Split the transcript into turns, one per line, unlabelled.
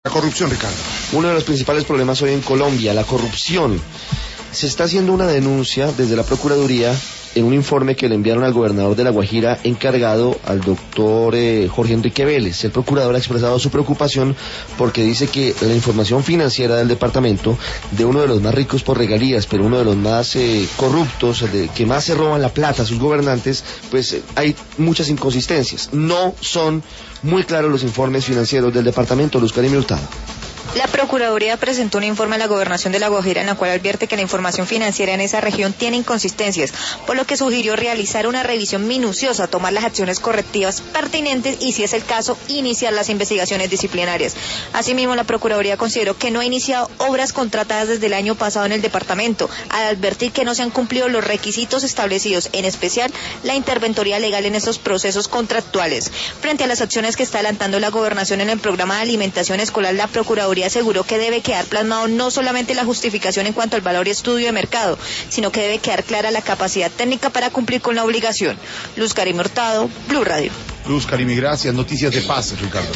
La corrupción, Ricardo.
Uno de los principales problemas hoy en Colombia, la corrupción. Se está haciendo una denuncia desde la Procuraduría en un informe que le enviaron al gobernador de La Guajira encargado al doctor Jorge Enrique Vélez. El procurador ha expresado su preocupación porque dice que la información financiera del departamento, de uno de los más ricos por regalías, pero uno de los más corruptos, que más se roban la plata a sus gobernantes, pues hay muchas inconsistencias. No son muy claros los informes financieros del departamento. Luz Karim Hurtado.
La Procuraduría presentó un informe a la Gobernación de La Guajira en la cual advierte que la información financiera en esa región tiene inconsistencias, por lo que sugirió realizar una revisión minuciosa, tomar las acciones correctivas pertinentes y, si es el caso, iniciar las investigaciones disciplinarias. Asimismo, la Procuraduría consideró que no ha iniciado obras contratadas desde el año pasado en el departamento, al advertir que no se han cumplido los requisitos establecidos, en especial la interventoría legal en estos procesos contractuales. Frente a las acciones que está adelantando la Gobernación en el programa de alimentación escolar, la Procuraduría aseguró que debe quedar plasmado no solamente la justificación en cuanto al valor y estudio de mercado, sino que debe quedar clara la capacidad técnica para cumplir con la obligación. Luz Karim Hurtado, Blue Radio.
Luz Karim, gracias. Noticias de paz, Ricardo.